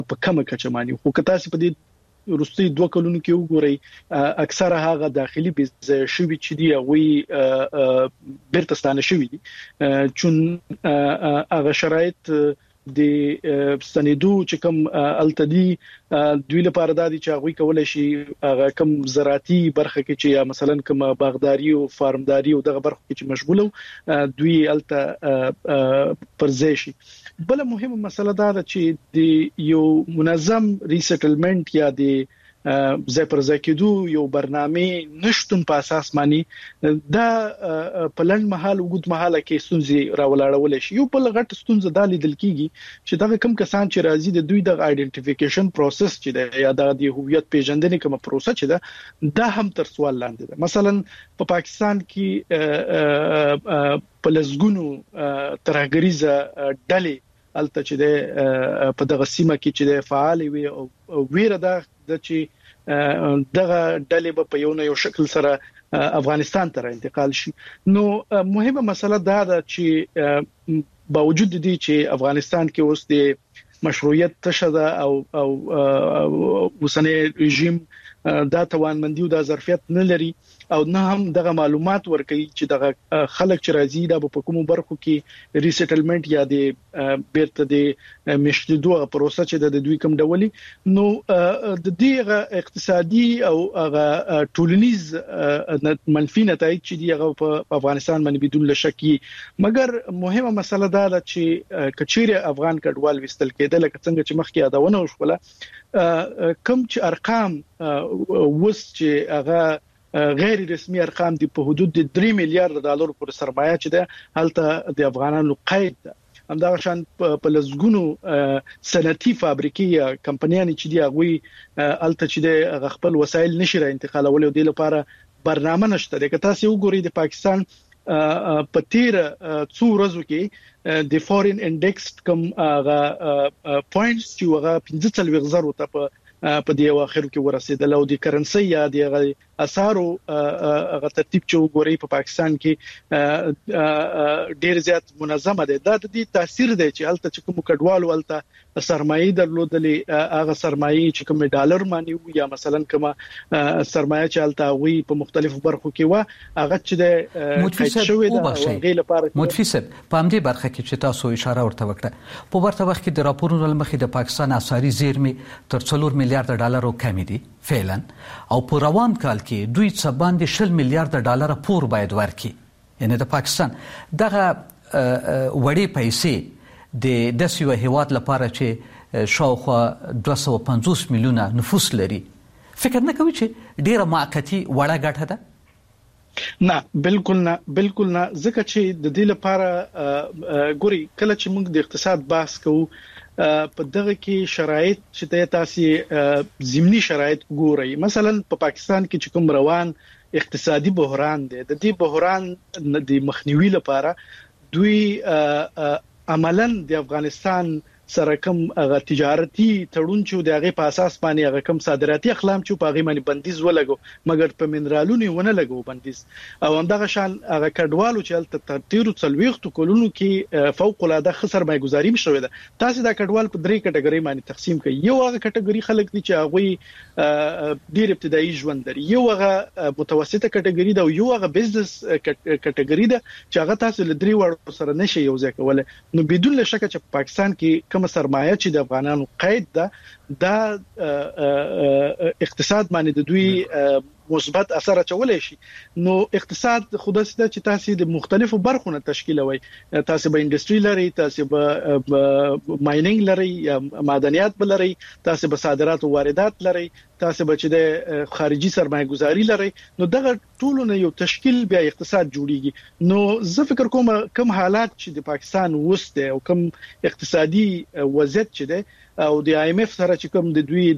په کومه کچه مانی خو که تاسو په دې وروستي 2 کلونو کې وګورئ اکثره هغه داخلي بزنس شوی چې دی او بیرته ستانه شوی دي چون هغه شرایط د ستنیدو چې کوم التدی دوی لپاره د دې چې هغه کولای شي هغه کوم زراعتي برخه کې چې یا مثلا کوم باغداري او فارمداري او دغه برخه کې چې مشغوله دوی الته پرځي شي. بل مهمه مسله دا ده چې د یو منظم ریسټلمنت یا د ځای پر ځای کېدو یو برنامه نشټون په اساس باندې دا په لنډ مهال وګد مهاله کې ستونزې راولاړول شي. یو بل غټ ستونزه د لیدل کیږي چې دا کوم کسان چې راځي د دوی د آیډنټیفیکیشن پروسس چې د یا د هویت پیژندنې کوم پروسه چې دا هم تر سوال لاندې ده. مثلا په پاکستان کې په لزګونو ترهګریزه ډلې الته چې د په دغه سیمه کې چې د فعال وي او ویره ده چې دغه ډلې په یو شکل سره افغانستان ته انتقال شي. نو مهمه مسله دا ده چې باوجود دي چې افغانستان کې اوس د مشروعیت تشده او وسنی رژیم دا توانمندي او د ظرفیت نه لري او نه هم دغه معلومات ورکوي چې دغه خلک چې راځي دا په کومو برخو کې ریسټلمنت یا د بیرته د مشتدو پروسه چې د دوی کوم ډولي. نو د دې اقتصادي او هغه ټولنیز منفي نتایج چې دی هغه په افغانستان باندې بدون شکی. مګر مهمه مسله دا ده چې کچيره افغان کډوال وستل کېدل لکه څنګه چې مخکې یادونه وشوله کوم چې ارقام وس چې هغه غیر رسمي ارقام دي په حدود د 3 میلیارډ ډالر پر سرمایه چې ده هلته د افغانانو قید ده. همدا شان په لزګونو صنعتي فابریکې یا کمپنیانې چې دی هغه هلته چې د خپل وسایل نشي را انتقالول او د لپاره برنامه نشته. د تاسو وګورئ د پاکستان په تیر څو ورځو کې د فورین انډیکس کوم پوینټس چې هغه 15,000 ته په دې اواخر کې ورسېدل او د کرنسي یا د اسعارو هغه ترتیب چې وګورئ په پاکستان کې ډیر زیات منظمه ده. دا د دې تاثیر دی چې هلته چې کوم کډوالو هلته سرمایه درلودلې هغه سرمایه چې کوم ډالر مانی یا مثلا کوم سرمایه چې هلته وي په مختلفو برخو کې و هغه چې د متفسد وبخښي متفسد په همدې برخه کې چې تاسو اشاره ورته وکړه په ورته وخت کې د راپورونو لمخې د پاکستان اسعاري زیرمې تر 4 میلیارډ ډالر کم دي فعلا او په روان کال کې دوی څه باندې 20 میلیارډ ډالر پور باید ورکړي. یعنی د پاکستان دغه وړې پیسې د داسې هیواد لپاره چې شاوخوا 250 میلیونه نفوس لري فکر نه کوي چې ډیره معقتی وړه ګټه ده؟ نه بالکل نه ځکه چې د دې لپاره ګوري کله چې موږ د اقتصاد بحث کوو په دغه کې شرایط چې تاسو ضمني شرایط ګورئ. مثلا په پاکستان کې چې کوم روان اقتصادي بحران دی د دې بحران د مخنیوي لپاره دوی عملاً د افغانستان سره کوم هغه تجارتي تړون چې د هغه په اساس باندې هغه کوم صادراتي اقلام چې په هغه باندې بندیز ولګو مګر په منرالونو ونه لګو بندیز او همدغه شان هغه کډوالو چې تل تیر څلويخت کولونو کې فوق العاده خسر مایګزاري مشوي ده. تاسو دا کډوال په 3 کټګوري باندې تقسیم کړئ. یو هغه کټګوري خلک دي چې هغه ډیر ابتدایي ژوند لري، یو هغه متوسطه کټګوري ده او یو هغه بزنس کټګوري ده چې هغه تاسو له 3 وړو سره نشي یو ځای کولای. نو بدون شک چې پاکستان کې سرمایه چې د افغانانو قید ده دا اقتصاد باندې د دوی مثبت اثر اچولای شي. نو اقتصاد خودسته چې تاسو د مختلفو برخو نه تشکیلوي، تاسو به انډستری لري، تاسو به ماینینګ لري یا معدنیات بلري، تاسو به صادرات او واردات لري، تاسو به چې د خارجي سرمایه گذاري لري. نو دغه ټول نه یو تشکیل بیا اقتصاد جوړیږي. نو زه فکر کوم کوم حالات چې د پاکستان وسته او کوم اقتصادي وضعیت چې ده او د IMF سره چې کوم د دوی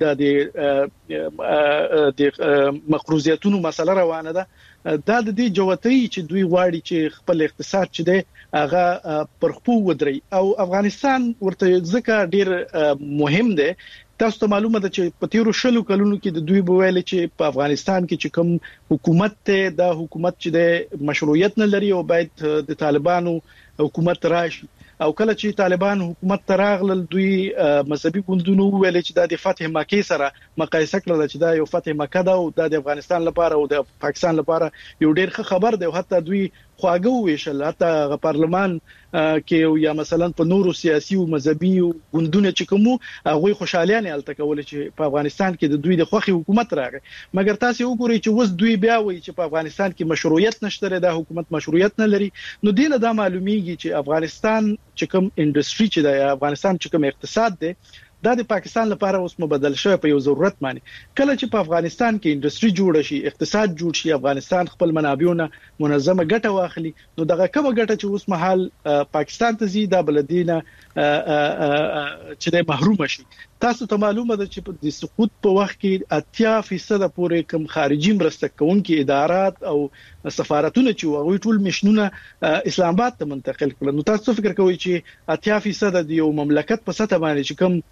د مقروضیتونو مسله روانه ده، دا د دې جوتۍ چې دوی غواړي چې خپل اقتصاد چې ده هغه پر خپو ودري او افغانستان ورته ځکه ډیر مهم ده. تاسو ته معلومه ده چې په تیرو 20 کلونو کې د دوی بویل چې په افغانستان کې چې کوم حکومت ته دا حکومت چې د مشروعیت نه لري او باید د طالبانو حکومت راشي او کله چې طالبان حکومت تراغل دوی مذهبي ګوندونو ویل چې د فتح مکه سره مقایسه کړل چې دا یو فتح مکه ده او د افغانستان لپاره او د پاکستان لپاره یو ډیر ښه خبر دی او حتی دوی خواږه ویشل حتی پارلمان کې یا مثلا په نورو سیاسي او مذهبي ګوندونو چې کومو هغه خوشالیانه الته کول چې په افغانستان کې د دوی د خوخي حکومت راغی مګر تاسو وګورئ چې وس دوی بیا وایي چې په افغانستان کې مشروعیت نشته د حکومت مشروعیت نه لري نو دینه دا معلومیږي چې افغانستان چې کوم انډستری چې د افغانستان چې کوم اقتصاد دی دا د پاکستان لپاره اوس مبدل شوی په یو ضرورت معنی کله چې په افغانستان کې انډستری جوړ شي اقتصاد جوړ شي افغانستان خپل منابعونه منظمه ګټه واخلي نو دغه کومه ګټه چې اوس مهال پاکستان ته زی د بلدینه چې د محروم شي تاسو ته معلومه ده چې د سقوط په وخت کې 80% پورې کم خارجي مرسته کوونکي ادارات او سفارتونه چې هغه ټول مشنونه اسلام آباد ته منتقل کړل نو تاسو فکر کوئ چې 80% د یو مملکت په سطح باندې چې کوم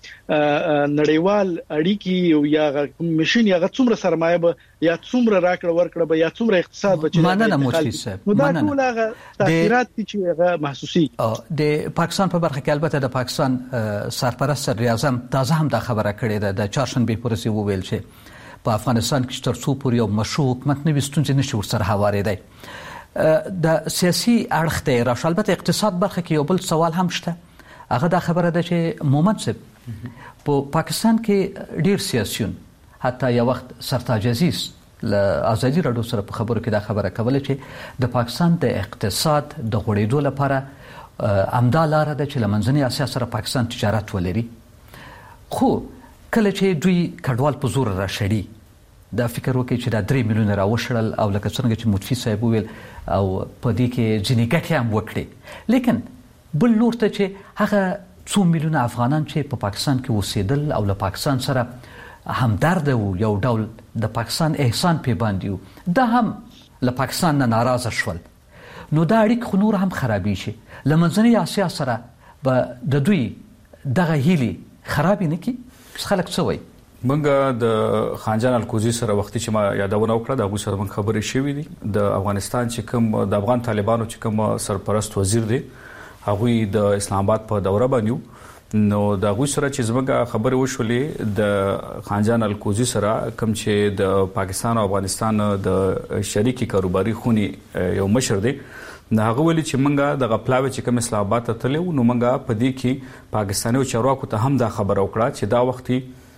نړیوال اړیکی او یا مشن یا څومره سرمایه به یا څومره راکړه ورکړه به یا څومره اقتصاد به مننه مفتی صاحب مننه هغه تاثیرات چې هغه محسوسي د پاکستان په برخه کې البته د پاکستان سرپرست صدر اعظم تازه هم دا خبره کړې ده د چهارشنبه پورې وویل چې په افغانستان کې تر څو پورې یو مشروع حکومت نه وستونځي نشي ورسره هوارېدای د سیاسي اړخ ته راشه البته اقتصاد برخه کې یو بل سوال هم شته هغه دا خبره ده چې مومند صاحب په پاکستان کې ډیر سیاسيون حتی یو وخت سرتاج عزیز له ازادي رادیو سره په خبرو کې دا خبره کوله چې د پاکستان د اقتصاد د غوړېدو لپاره امدا لاره ده چې لمنځنۍ اسیا سره پاکستان تجارت ولري خو کله چې دوی کډوال په زور راشړي دا فکر وکړي چې دا 3 میلیونه راوشړل او لکه څنګه چې متفی صاحب ویل او په دې کې ځینې ګټې هم وکړي لیکن بل لور ته چې هغه 2 میلیونه افغانان چې په پاکستان کې اوسېدل او له پاکستان سره همدرد او یو ډول د پاکستان احسان پی باندې دا هم له پاکستان نه ناراضه شول نو دا اړیکې خو نور هم خرابې شي لمنځنۍ اسیا سره به د دوی دغه هیلي خرابې نه کی خلک څه وایي منګه د خانجان الکوزي سره وختي چې ما یادونه وکړه د هغه سره من خبرې شوې دي د افغانستان چې کوم د افغان طالبانو چې کوم سرپرست وزیر دی هغه د اسلام آباد په دوره باندې نو د هغه سره چې زموږه خبرې وشولې د خانجان الکوزي سره کوم چې د پاکستان او افغانستان د شریکي کاروباري خوني یو مشر دی نه هغه ویلي چې منګه د غپلاوي چې کوم اسلام آباد ته تلو نو منګه په دې کې پاکستاني چارواکو ته هم دا خبره وکړه چې دا وختي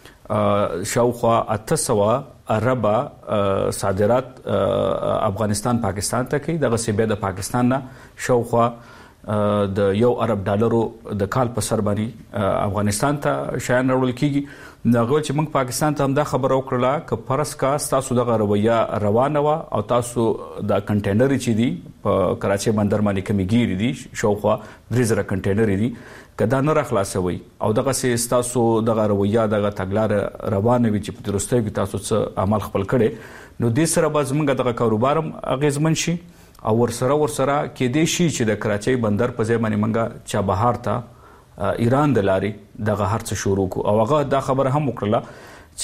شاوخوا 800 اربا صادرات افغانستان پاکستان ته کوي دغه سی به د پاکستان نه شاوخوا د $1 ارب د کال په سر باندې افغانستان ته شایان راوړل کیږي نغه چې موږ پاکستان ته هم دا خبره وکړه ک پرس کا تاسو دغه رویه روانه وا او تاسو د کنټینر چې دی په کراچي بندر باندې کمیګيري دي شاوخوا 3000 کنټینر دي کدا نه راخلاصوي او دغه سي تاسو دغه رویه دغه تګلار روانه وي چې په درسته کې تاسو څه عمل خپل کړي نو د سره باز موږ دغه کاروبارم اغیزمن شي او ورسره کې دې شي چې د کراچي بندر په ځای باندې منګه چا بهار ته ایران د لاري دغه هرڅ شروع کو او هغه دا خبره هم وکړه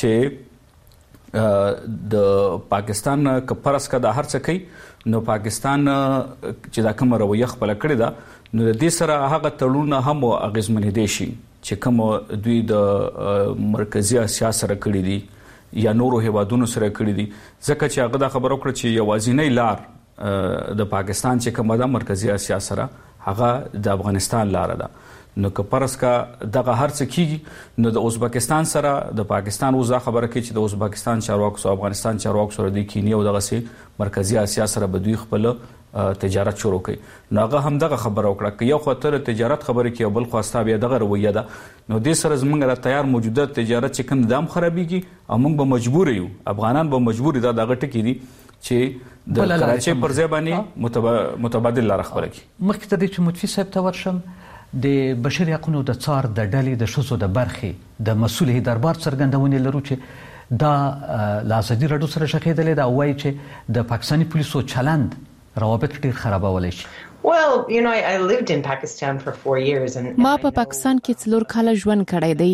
چې د پاکستان کپرس کا د هرڅ کوي نو پاکستان چې دا کوم رویه خپل کړی دا نو د دې سره هغه تړونه هم اغیزمن دي شي چې کوم دوی د مرکزی اسیا سره کړی دي یا نورو هیوادونو سره کړی دي ځکه چې هغه دا خبره وکړه چې یوازینی لار د پاکستان چې کومه د مرکزی اسیا سره هغه د افغانستان لار ده نو که پرس کا دغه هرڅ کیږي نو د ازبکستان سره د پاکستان وزا خبره کوي چې د ازبکستان چارواکو او افغانستان چارواکو سره د کینیا او دغه سي مرکزی اسیا سره به دوی خپل تجارت شروع کړي نو هغه هم دغه خبره وکړه چې یو خاطر تجارت خبره کوي بل خواسته بیا دغه رویه ده نو د سره زمونږ را تیار موجوده تجارت چې کوم دام خرابيږي او موږ به مجبور یو افغانان به مجبور دي دغه ټکی دي چې د کراچي پر ځای باندې متبادل لار خبره کوي مخکې ته چې متفی صاحب ته ورشم د بشري حقوقو د څار د ډلې د شوزو د برخې د مسولې دربار څرګندونې لرو چې دا لاسدي رډو سره شخېدلې دا وایي چې د پاکستاني پولیسو چلند روابط ډیر خرابولای شي Well, I lived in Pakistan for 4 years and ما په پاکستان کې 4 کال ژوند کړی دی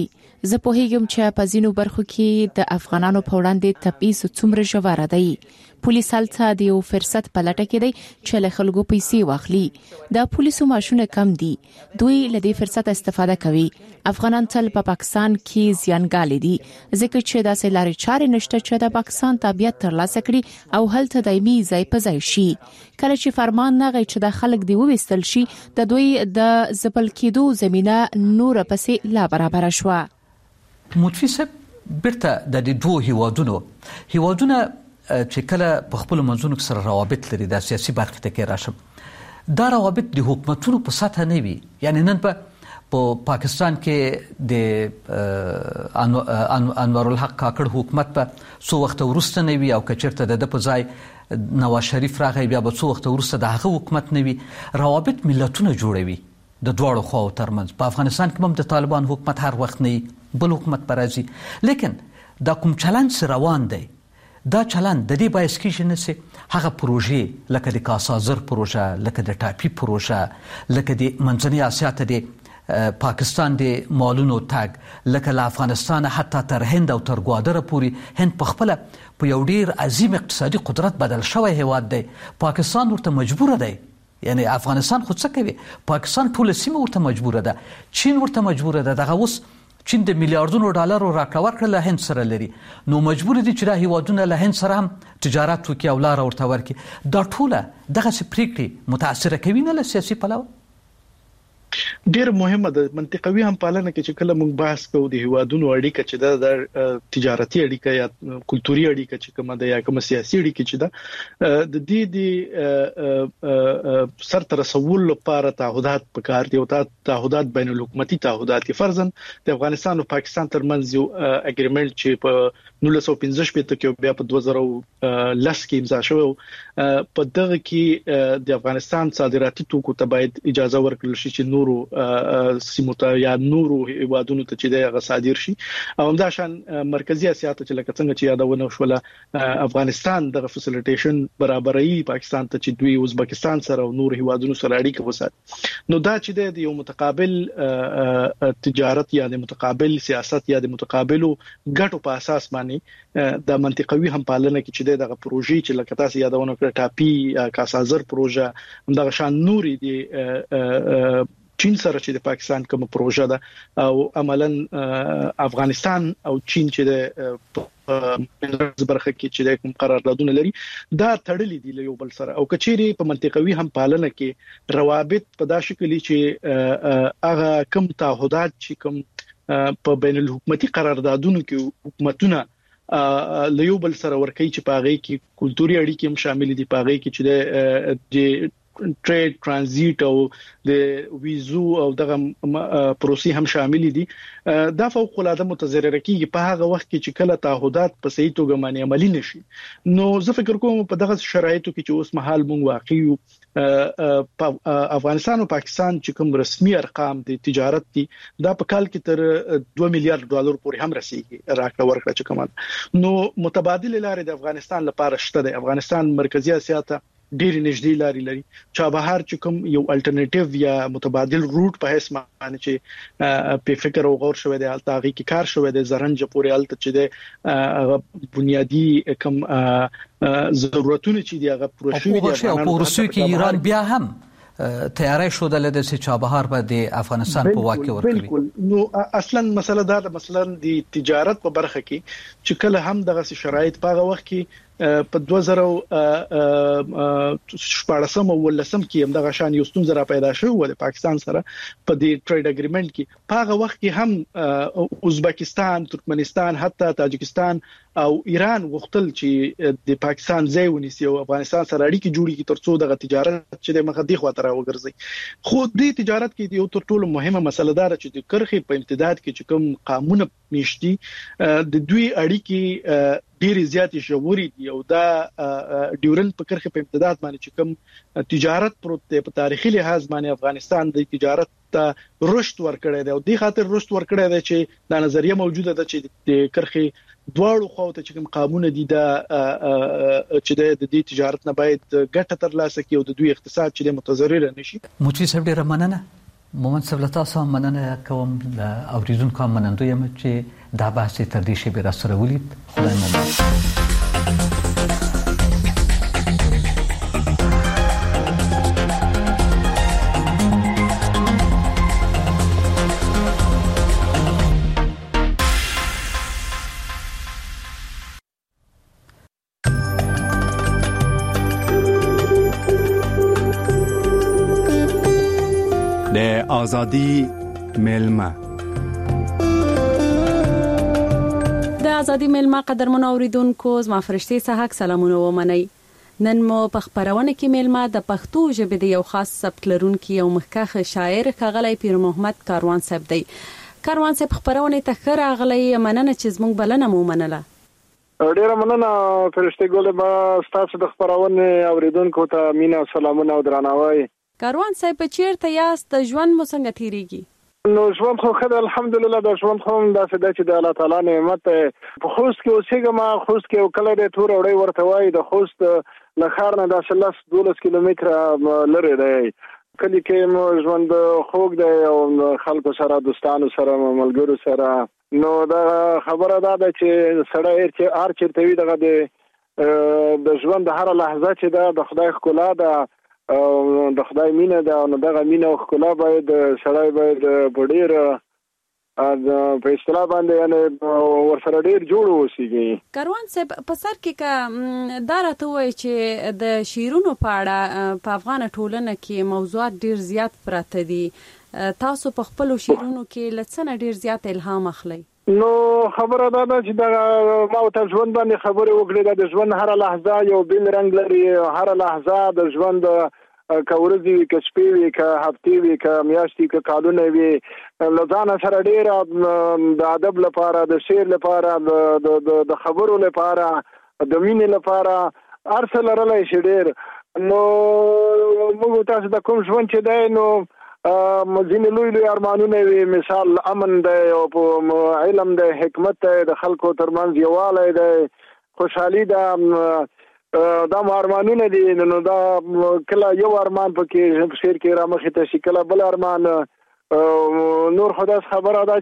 زه پوهیږم چې په ځینو برخو کې د افغانانو په وړاندې تبعیض څومره ژور دی. پولیس هلته د یو فرصت په لټه کې دی چې له خلکو پیسې واخلي. د پولیسو معاشونه کم دي. دوی له دې فرصت استفاده کوي. افغانان تل په پاکستان کې زیانګالي دي ځکه چې داسې لارې چارې نشته چې د پاکستان تابعیت ترلاسه کړي او هلته دایمي ځای په ځای شي. کله چې فرمان نغی چې د خلک دی وویستل شي د دوی د ځپل کېدو زمينه نور پسې لا برابر شوه. متفي صاحب برته د دوه هیوادونو چې کله په خپل منځونو سره روابط لري د سیاسي برخه ته کې راشم دا روابط د حکومتونو په سطح نه وي. یعنی نن په پاکستان کې د انور الحق کاکړ حکومت په څو وخت ورسته نه وي او کچرته د په ځای نواز شریف راغی بیا په څو وخت ورسته د هغه حکومت نه وي. روابط ملتونه جوړوي د دواړو خواو ترمنځ. په افغانستان کې هم د طالبان حکومت هر وخت نه بل حکومت پرازي لیکن دا کوم چلند روان دی دا چلند د دې باعث کیږي چې هغه پروژې لکه د کاسازر پروژه لکه د ټاپي پروژه لکه د منځنۍ اسیا ته د پاکستان د مالونو تاګ لکه له افغانستان حتی تر هند او تر ګوادره پورې هند په خپل په یو ډیر عظیم اقتصادي قدرت بدل شوی هیواد دی. پاکستان ورته مجبور دی. یعنی افغانستان خو څه کوي پاکستان ټول سیمه ورته مجبور ده. چین ورته مجبور ده. دغه اوس چین د میلیارډونو ډالرو راکړه ورکړه له هند سره لري نو مجبور دي چې د هیوادونو له هند سره هم تجارت وکړي او لار ورته ورکړي. دا ټول دغه پریکړې متاثر کوي نه له سیاسي پلوه. ډیر مهمه ده منطقوي هم پالنه کې چې کله موږ بحث کوو د هیوادونو اړیکه چې د تجارتي اړیکه یا کلتوري اړیکه چې کومه ده یا کومه سیاسي اړیکه چې ده د دې سر تر رسول لپاره تعهدات پکار دي او تعهدات بین الحکومتي تعهدات فرضاً د افغانستان او پاکستان ترمنځ یو اګریمنت چې په 1915 کې بیا په 2010 کې امضا شو. په دغه کې د افغانستان صادراتي توکو ته باید اجازه ورکړل شي چې نورو سیمو ته یا نورو هیوادونو ته چې دغه صادر شي او همدا شان مرکزی اسیا ته چې لکه څنګه چې یادونه شوله افغانستان دغه فیسیلیټیشن برابرۍ پاکستان ته چې دوی ازبکستان سره او نور هیوادونو سره اړیکه وساتي. نو دا چې د یو متقابل تجارت یا د متقابل سیاست یا د متقابلو ګټو په اساس باندې د منطقوي هم پالنه کې چې دغه پروژې چې لکه تاسو یادونه کړه ټاپي کاسازر پروژه همدغه شان نوري دی چین سره چې د پاکستان کوم پروژه ده او عملاً افغانستان او چین چې د برخه کې چې د کوم قراردادونه لري دا تړلې دي له یو بل سره او کچېری په منطقوي هم پالنه کې روابط په دا شکل چې هغه کوم تعهدات چې کوم په بین الحکومتي قراردادونو کې حکومتونه له یو بل سره ورکوي چې په هغه کې کلتوري اړیکې هم شامل دي په هغه کې چې د ټریډ ترانزیت او د ویزو او دغه پروسې هم شامل دي. دا فوق العاده متضرر کیږي په هغه وخت کې چې کله تعهدات په صحیح توګه باندې عملی نشي. نو زه فکر کوم په دغه شرایطو کې چې اوس مهال مونږ واقعي په افغانستان او پاکستان چې کوم رسمي ارقام د تجارت دي دا په کال کې تر 2 میلیارډ ډالر پورې هم رسیدي راکړه ورکړه چې کومه. نو متبادل لارې د افغانستان لپاره شته. د افغانستان مرکزی اسیا ته ډېر نږدې لاري لري. چابهار چې کوم یو الټرنیټیو یا متبادل روټ په هیڅ معنی چې په فکر او غور شوی دی الته غي کې کار شوی دی زرنج پورې الته چې د بنیادی کوم ضرورتونه چې دی هغه پروشوي دي او روسیه کې ایران بیا هم تیاری شوه د چابهار په د افغانستان په واقع ورکوي. بالکل. نو اصلا مسله دا د مثلا د تجارت په برخه کې چې کله هم دغه شرایط په هغه وخت کې په 2014 او 2015 کې هم دغه شان یو ستونزه را پیدا شوه د پاکستان سره په دې ټریډ اګریمنت کې. په هغه وخت کې هم ازبکستان، ترکمنستان، حتی تاجکستان او ایران غوښتل چې د پاکستان ځای ونیسي او افغانستان سره اړیکې جوړې کړي ترڅو دغه تجارت چې د مخدي خواته راوګرځي. خو د تجارت کې یو تر ټولو مهمه مسله ده چې د کرخې په امتداد کې چې کوم قانون میشتي د دوی اړیکې ډېر زیات ژورې دي او دا ډیورنډ په کرخه په امتداد باندې چې کوم تجارت پروت دی په تاریخي لحاظ باندې افغانستان د تجارت ته رشد ورکړی دی او د خاطر رشد ورکړی دی چې د نظریه موجوده ده چې د کرخه دواړو خواته چې کوم قانون دي دا چې د دې تجارت نه باید ګټه ترلاسه کړي او د دوی اقتصاد چې متضرر نشي. مچوي صاحب ډېر مننه مومن صاحب تاسو مننه کوم اوریدونکو منندوی یم چې دا بحث تر دې شی به را سره ولید. خدای مو آزادی ملما د آزادی ملما قدرمن اوریدونکو زما فرشتي صحاک سلامونه ومنئ. نن مو په خبرونه کې ملما د پښتو ژبې د یو خاص سبک لرونکي او مخکخ شاعر ښاغلی پیر محمد کاروان صاحب دی. کاروان صاحب خبرونه ته ښه راغلی، مننه چې زموږ بلنه مو منله. ډیره مننه فرشتي ګل، به ستاسو د خبرونه اوریدونکو ته مینا سلامونه او درناوی. کاروان صاحب چیرته یاست؟ ژوند مو څنګه تیریږي؟ نو ژوند خو خدای الحمدلله د ژوند خو داسې ده چې د الله تعالی نعمت په خوست کې اوسېږم. خوست کې یو کلی دی تور وړی ورته وایي، د خوست له ښار نه داسې 10-12 کیلومتره لرې دی. کلي کې مو ژوند خوږ دی او خلکو سره، دوستانو سره، ملګرو سره. نو دا خبره ده چې سړی هر چېرته وي دغه د ژوند د هره لحظه چې ده د خدای ښکلا ده او د خدای مینه ده. نو دغه مینه او ښکلا باید سړی باید په ډېر په اصطلاح باندې یعنې ورسره ډېر جوړ اوسېږي. کاروان صاحب په سر کې که دا راته ووایي چې د شعرونو په اړه په افغان ټولنه کې موضوعات ډېر زیات پراته دي، تاسو په خپلو شعرونو کې له څه نه ډېر زیات الهام اخلئ؟ نو خبره دا ده چې دغه ما ته ژوند باندې خبرې وکړې. د ژوند هره لحظه یو بل رنګ لري. هره لحظه د ژوند که ورځې وي، که شپې وي، که هفتې وي، که میاشتې، که کالونه وي، له ځانه سره ډېره د ادب لپاره، د شعر لپاره، د خبرو لپاره، د مینې لپاره هر څه لرلی شي ډېر. نو موږ تاسو د کوم ژوند چې دی نو ځینې لوی لوی ارمانونه وي، مثال امن دی او علم دی، حکمت دی، د خلکو ترمنځ یووالی دی، خوشحالي ده. دا مو ارمانونه دي. نو دا کله یو ارمان پکې په شعر کې رامخې ته شي، کله بل ارمان. نور خو داسې خبره ده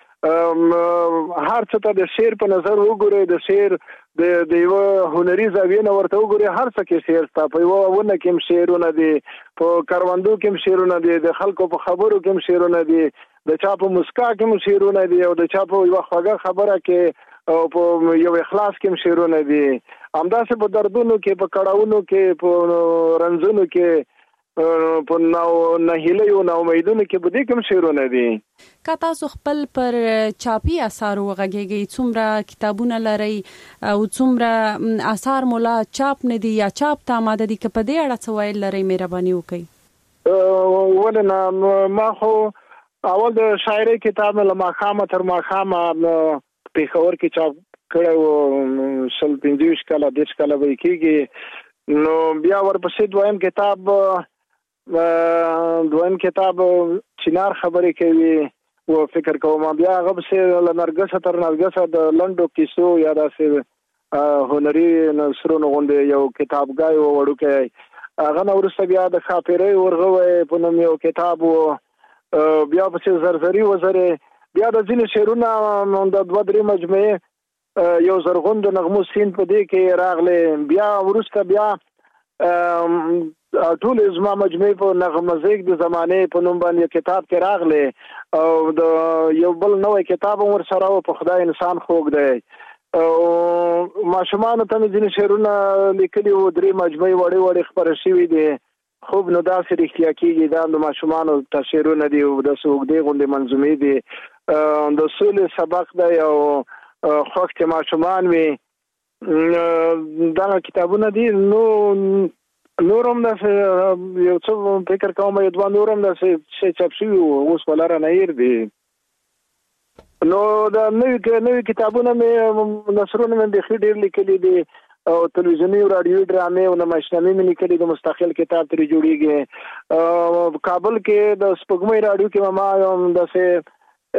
چې هر څه ته د شعر په نظر وګورئ، د شعر د یوه هنري زاویې نه ورته وګورئ. هر څه کې شعر شته. په یوه ونه کې هم شعرونه دي، په کروندو کې هم شعرونه دي، د خلکو په خبرو کې هم شعرونه دي، د چا په مسکا کې هم شعرونه دي، او د چا په یوه خوږه خبره کې او په یو اخلاص کې هم شعرونه دي. همداسې په دردونو کې، په کړاوونو کې، په رنځونو کې، په نهیلیو ناامیدونو کې په دې کې هم شعرونه دي. که تاسو خپل پر چاپي اثار وغږیږئ، څومره کتابونه لرئ او څومره اثار مولا چاپ نه دي یا چاپ ته آماده دي، که په دې اړه څه ویل لرئ مهرباني وکړئ. ولې نه، ما خو اول د شاعرۍ کتاب له ماښامه تر ماښامه پېښور کې چاپ کړی و، 25 کاله 30 کاله به کېږي. نو بیا ورپسې دویم کتاب چنار خبرې کوي و فکر کوم. بیا هغه پسې له نرګسه تر نرګسه د لنډو کیسو یا داسې هنري نثرونو غوندې یو کتابګای و وړوکی. هغه نه وروسته بیا د ښاپېرۍ ورغوی په نوم یو کتاب و. بیا پسې زرزري وزرې. بیا د ځینې شعرونه د 2-3 مجموعې یو زرغون د نغمو سین په دې کې راغلی. بیا وروسته بیا ټول زما مجموعې په نغمزیک د زمانې په نوم باندې کتاب کې راغلی، او د یو بل نوی کتاب هم ورسره و، په خدای انسان خوږ دی. او ماشومانو ته مې ځینې شعرونه لیکلي وو، 3 مجموعې وړې وړې خپاره شوي دي. خوب نو داسې رښتیا کېږي، دا د ماشومانو ته شعرونه دي او داسې اوږدې غوندې منظومې دي. د سولې سبق دی او خوښ چې ماشومان وي. دغه کتابونه دي. نور هم داسې یو څه فکر کوم، یو 2 نور هم داسې شی چاپ شوي وو، اوس په لاره نه هیر دي. نو د نوي کتابونه مې نثرونه مې بیخي ډېر لیکلي دي، او تلویزیوني او رادیوي ډرامې او نمایشنامې مې لیکلي دي. مستقل کتاب ترې جوړېږي. کابل کې د سپوږمۍ رادیو کې ما یو داسې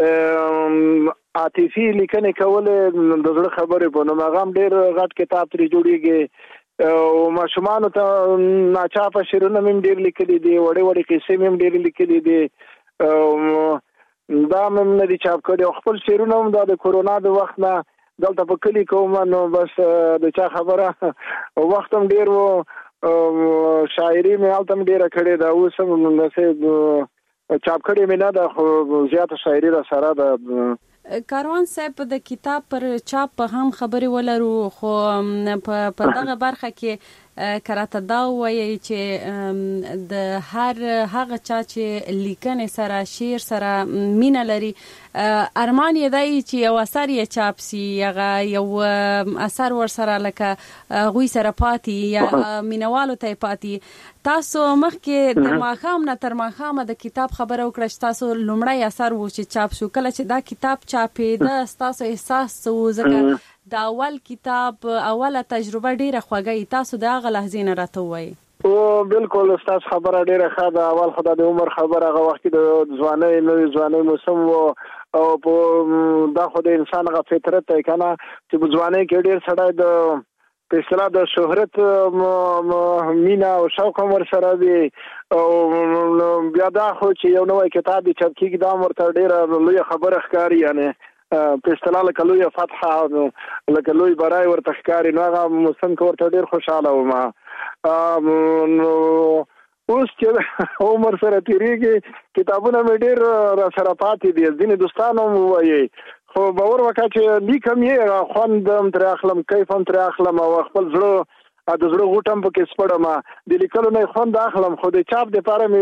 عاطفي لیکنې کولې، د زړه خبرې په نوم. هغه هم ډېر غټ کتاب ترې جوړېږي. او ماشومانو ته ناچاپه شعرونه مې ډېر لیکلي دي، وړې وړې قصې مې ډېر لیکلي دي. دا مم نه دي چاپ کړي. خپل شعرونه هم د کورونا د وخت نه دلته په کلی کوم نو بس د چا خبره وخت هم ډیر وو شاعري مې التم ډیره کړې دا اوس هم نسه چاپ کړې مې نه د زیاته شاعري را سره د کاروان صاحب د کتاب پر چاپ هم خبرې ولرو خو په دغه برخه کې کراته دا وایي چې د هر هغه چا چې لیکنې سره شعر سره مینه لري ارمان یې دی چې یو اثر یې چاپ سي هغه یو اثر ور سره لکه غوي سره پاتې یا مینوالو ته پاتې. تاسو مخکې د ماخام نه تر ماخام د کتاب خبره وکړه چې تاسو لومړی اثر و چې چاپ شو کله چې دا کتاب چاپېده تاسو احساس وو ځکه دا اول کتاب اوله تجربه ډیره خوږه تاسو د هغه لحظې نه راته وایي؟ او بالکل استاد خبره ډیره ښه ده. اول خدای د عمر خبره هغه وخت د ځوانۍ موسم وو او په دا خو د انسان غو فطرت دی کنه چې په ځوانۍ کې ډیر سړی د په اصطلاح د شهرت مینا او شوق ور سره دی او بیا دا خو چې یو نوې کتاب چاپ کیږي دا ورته ډیره لوی خبره ښکاری یعنی په اصطلاح لکه لوی فتحه لکه لوی برای ورته ښکاری نو هغه موسم کې ورته ډیر خوشاله وم. اوس چې عمر سره تیریږي کتابونه مې ډیر را سره پاتې دي ځینې دوستانو وایي خو باور وکړه چې لیکم یې خوندم تر اخلم کیفم تر اخلم او خپل زړه د زړه غوټم پکې سپړم د لیکلو نه خوند اخلم خو د چاپ د پاره مې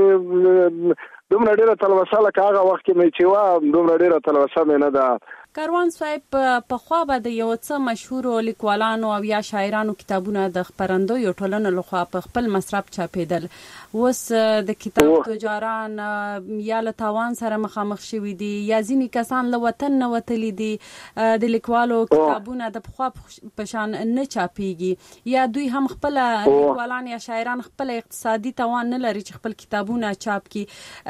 دومره ډیره تلوسه لکه هغه وخت کې مې چې وا دومره ډیره تلوسه مې نه ده. کاروان صاحب په خوا به د یو څه مشهور لیکوالانو او یا شاعرانو کتابونه د خبرندوی ټولنو لخوا په خپل مصرف چاپېدل اوس د کتاب تجاران یا له تاوان سره مخامخ شوي دي یا ځینې کسان له وطن نه وتلي دي د لیکوالو کتابونه د پخوا په شان نه چاپېږي یا دوی هم خپل لیکوالان یا شاعران خپل اقتصادي توان نه لري چې خپل کتابونه چاپ کړي.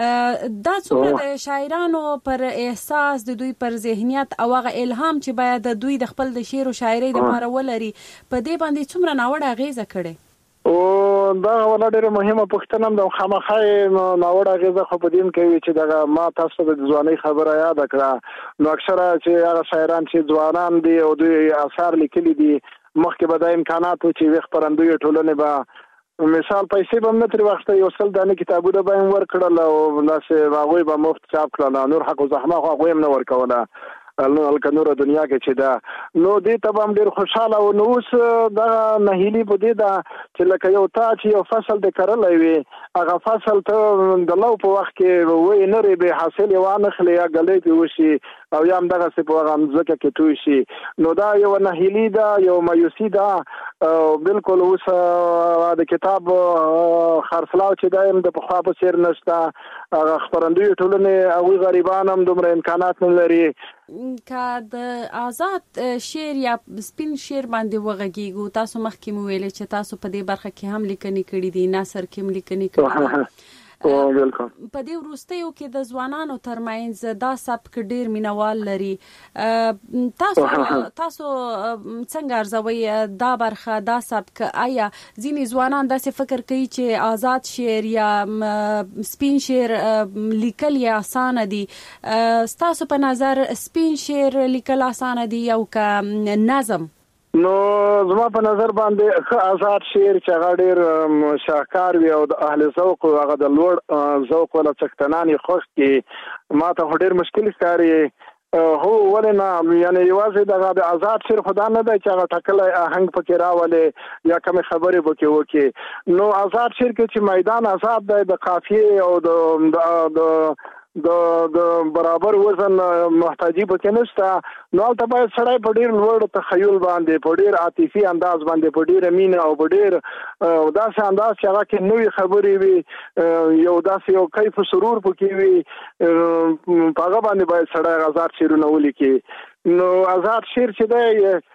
دا څومره د شاعرانو پر احساس د دوی پر ذهنیت او هغه الهام چې باید د دوی د خپل د شعر او شاعرۍ لپاره ولري په دې باندې څومره ناوړه اغیزه کړي؟ او دا ولا ډیره مهمه پوښتنه د خامخای ناوړه اغیزه خو په دې کوي چې دا ما تاسو د ځواني خبره یاد کړه نو اکثره چې هغه شاعران چې ځوانان دي او دوی آثار لیکلي دي مخکې به د امکاناتو چې خبرندوی ټولنه به مثال پیسې به نه تر وخت یو څل دانه کتابونه به ورکړل او لاسه واغوي به مفت چاپ کړل نور حق او زحمت خو هم نه ورکوله الکنور دنیا کې چې دا نو دې ته هم ډیر خوشاله او نو اوس دا نهیلی په دې دا چې لکه یو تا چې یو فصل د کرلې وي هغه فصل ته د لو په وخت کې وې نه ری به حاصل یو نه خلې یا غلې په وشي او یم دغه څه په غمزه کې توي شي نو دا یو نهیلی دا یو مایوسی دا بالکل اوس د کتاب خرڅلاو چې دایم د پخوا په سیر نشته خبرندوی ټولنه او غریبان هم دومره امکانات نه لري که د آزاد شعر یا سپین شعر باندې وغږیږو تاسو مخکې مو ویلې چې تاسو په دې برخه کې هم لیکنې کړې دي ناصر کې هم لیکنې کړې په دې وروستیو کې د ځوانانو ترمنځ دا سبک ډیر مینوال لري تاسو څنګه ارزوي دا برخه دا سبک آیا ځینې ځوانان داسې فکر کوي چې آزاد شعر یا سپین شعر لیکل یې اسانه دي تاسو په نظر سپین شعر لیکل اسانه دي او که نظم نو زما په نظر باندې آزاد شعر چې هغه ډیر شاهکار وي او د اهل ذوق او هغه د لوړ ذوق ولا څښتناني خوښ کې ما ته ډیر مشکل ښکاري هو ولنا یعنی یوازې د آزاد شعر خدا نه دی چې هغه ټکلې آهنګ پکې راولې یا کوم خبرې پکې وکي نو آزاد شعر کې چې میدان آزاد دی د قافیه او د برابر وزن محتاجی پکې نشته نو البته باید سړی په ډیر لوړ تخیل باندې په ډیر عاطفي انداز باندې په ډیر مینه او په ډیر داسې انداز چې هغه کې نوې خبرې وي یو داسې یو کیف سرور پکې وي په هغه باندې باید سړی آزاد شعرونه ولیکي نو آزاد شعر چې دی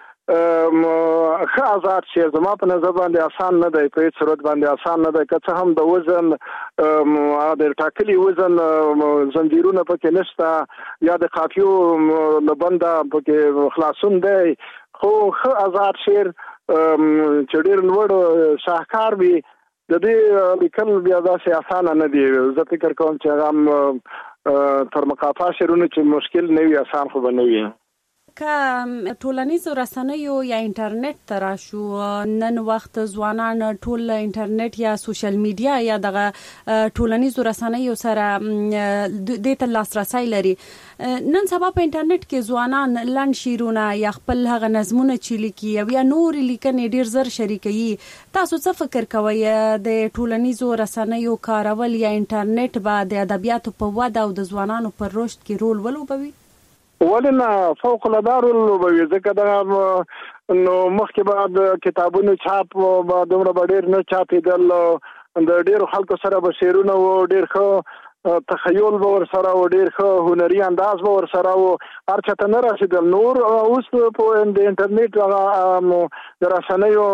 آزاد شعر زما په نظر باندې آسان نه دی په هیڅ صورت باندې آسان نه دی که څه هم د وزن د ټاکلي وزن زنجیرونه پکې نشته یا د قافیو لبنده پکې خلاصون دی خو آزاد شعر چې ډېر لوړ شاهکار وي د دې لیکل بیا داسې آسانه نه دی زه فکر کوم چې هغه تر مقاطع شرونه چې مشکل نه وي آسان خو نه وي. که ټولنیزو رسنیو یا انټرنیټ ترا شو نن وخت ځوانان ټول انټرنیټ یا سوشل میډیا یا دغه ټولنیزو رسنیو سره د ته لاسرسي لري. نن سبا په انټرنیټ کې ځوانان لنډ شیرونه یا خپل هغه نظمونه چې لیکي یا نور لیکنې ډیر زر شریکي. تاسو څه فکر کوئ د ټولنیزو رسنیو کارول یا انټرنیټ به د ادبیاتو په وده او د ځوانانو پر رشد کې رول ولوبوي؟ ولنا فوق الادار ولوبوي ځکه دا نو مخکې بعد کتابونو چاپ به دومره ډیر نه چاپېدل، د ډیرو خلکو سره به شعرونه و ډیر ښه تخیل به ورسره و ډیر ښه هنري انداز به ورسره و هر چاته نه رسېدل. نور اوس په د انټرنیټ د رسنیو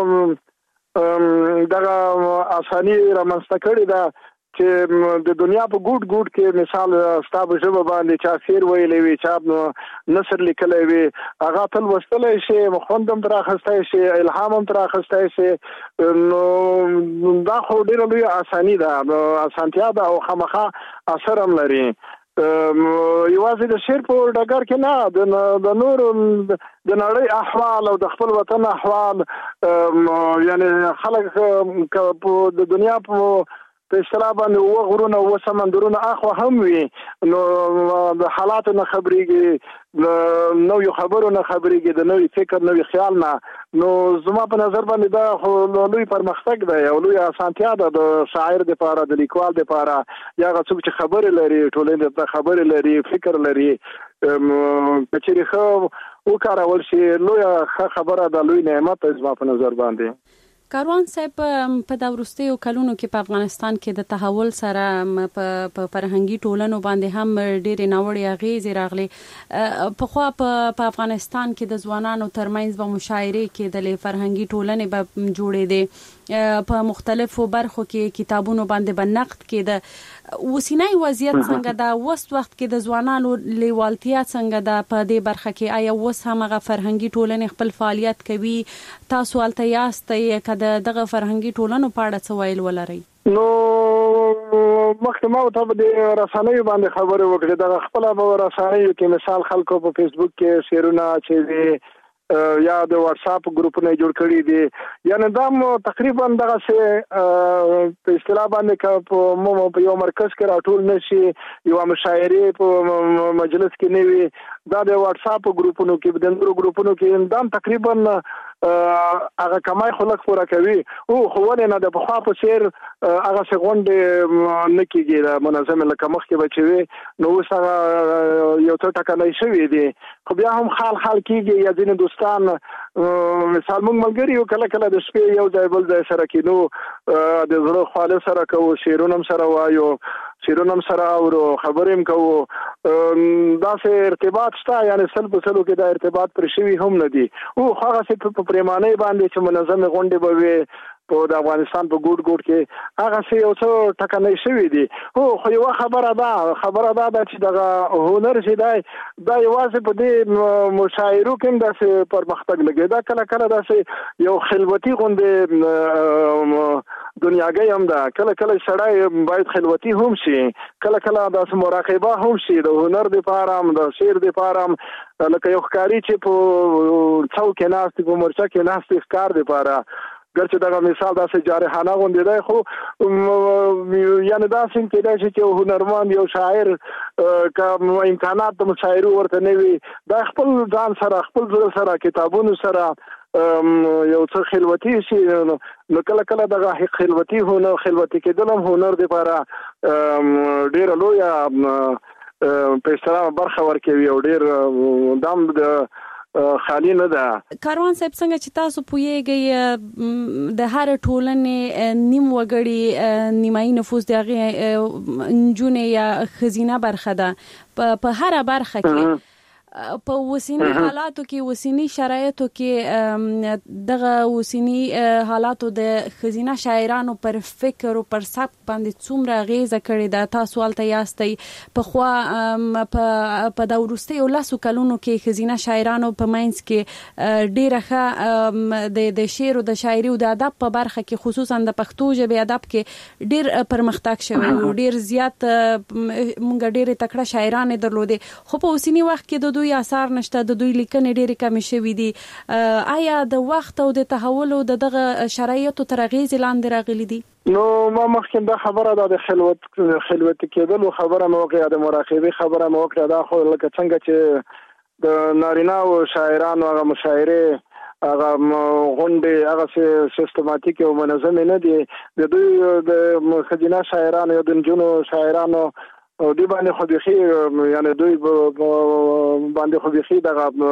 دغه اساني رامنځته کړې ده چې د دنیا په ګوټ کې مثال ستاسو ژبه باندې چا شعر ویلی وي، چا نثر لیکلی وي، هغه تل لوستلی شي، خوند هم تر اخیستی شي، الهام هم تر اخیستی شي. نو دا خو ډېره لویه اساني ده، اسانتیا ده او خامخا اثر هم لري. یوازې د شعر په ډګر کې نه، د نورو د نړۍ احوال او د خپل وطن احوال، یعنی خلک د دنیا په اصطلاح باندې وغرونه او سمندرونه اخوا هم وي، نو د حالاتو نه خبرېږي، د نویو خبرو نه خبرېږي، د نوی فکر نوی خیال نه. نو زما په نظر باندې دا خو لوی پرمختګ دی او لوی اسانتیا ده د شاعر دپاره، د لیکوال دپاره، یا هغه څوک چې خبرې لري، ټولنې ته خبرې لري، فکر لري، که چېرې ښه وکارول شي لویه ښه خبره ده، لوی نعمت دی زما په نظر باندې. کاروان صاحب په د وروستیو کلونو کې په افغانستان کې د تحول سره په فرهنګي ټولنو باندې هم ډېرې ناوړې اغېزې راغلي. پخوا په افغانستان کې د ځوانانو ترمنځ به مشاعرې کېدلې، فرهنګي ټولنې به جوړېدې، په مختلفو برخو کې کتابونو باندې به نقد کېده. اوسنی وضعیت څنګه ده؟ اوس وخت کې د ځوانانو لیوالتیا څنګه ده په دې برخه کې؟ آیا اوس هم هغه فرهنګي ټولنې خپل فعالیت کوي؟ تاسو هلته یاستئ، که دغه فرهنګي ټولنو په اړه څه ویل ولرئ؟ نو مخکې ما ورته په دې رسنیو باندې خبرې وکړې. دغه خپله په رسنیو کې مثال خلکو په فیسبوک کې شعرونه چې یا د واتساپ ګروپونه جوړ کړي دي، یعنی دا تقریبا دغه په اصطلاح باندې په یو مرکز کې راټول نشي، یو مشاعرې په مجلس کې نه وي، دا د واتساپ ګروپونو کې، د نورو ګروپونو کې دا تقریبا هغه کمای خلک پوره کوي. او خو ولې نه د پخوا په څېر هغه څه غونډې نه کېږي منظمې لکه مخکې به چې وي، نو اوس هغه یو څه ټکنی شوي دي. خو بیا هم خال کېږي، یا ځینې دوستان مثال موږ ملګري یو کله کله د شپې یو ځای بل ځای سره کینو، د زړه خواله سره کوو، شعرونه هم سره وایو، شعرونه هم سره اورو، خبرې هم کوو، داسې ارتباط شته. یعنی سل په سلو کې دا ارتباط پر شوي هم نه دي. او هغسې په پریمانۍ باندې چې منظمې غونډې به وي په د افغانستان په ګوټ کې، هغسې یو څه ټکنی شوي دي. خو یوه خبره ده چې دغه هنر چې دی دا یوازې په دې مشاعرو کې هم داسې پرمختګ لګي، دا کله کله داسې یو خلوتي غوندې دنیاګۍ هم ده. کله کله سړی باید خلوتي هم شي، کله کله داسې مراقبه هم شي د هنر دپاره هم، د شعر دپاره هم، لکه یو ښکاري چې په څو کې ناست په مورچه کې ناست ښکار دپاره، ګرچې دغه مثال داسې جارحانه غوندې دی، خو یعنې داسې هم کېدای شي چې یو هنرمند، یو شاعر که امکانات د مشاعرو ورته نه وي، دا خپل ځان سره، خپل زړه سره، کتابونو سره یو څه خلوتي شي. نو کله کله دغه خلوتي کېدل هم هنر دپاره ډېره لویه په اصطلاح برخه ورکوي او ډېر دام د خالی نه ده. کاروان صاحب څنګه چې تاسو پوهیږئ د هر ټولنې نیم وګړي نیمایي نفوس د هغې نجونې یا ښځینه برخه ده په هر برخه کې، په وسینی حالاتو کې وسینی شرایطو کې دغه وسینی حالاتو د خزینه شاعرانو پر فکر او پر سبک باندې څومره غیزه کړې ده؟ تاسو ولته یاستئ په خوا په دا ورستي او لاسو کلونو کې خزینه شاعرانو په مینس کې ډیره ښه د شعر او د شاعري او د ادب په برخه کې خصوصا د پښتو ژبې ادب کې ډیر پرمختګ شوی او ډیر زیات مونږ ډیر تکړه شاعران درلودې، خو په وسینی وخت کې د دوی اثار نشته، د دوی لیکنې ډېرې کمې شوې دي. آیا د وخت او د تحول او دغه شرایطو تر اغېز لاندې راغلي دي؟ نو ما مخکې دا خبره د خلوت کېدلو خبره مو وکړه، د مراقبې خبره مو وکړه. دا خو لکه څنګه چې د نارینه او شاعرانو هغه مشاعره هغه غونډې هغه سیستماتیک او منظم نه دي. د دوی د خزینه شاعرانو او د نجونو شاعرانو او دی باندې خو بيخي یعنی دوی باندې خو بيخي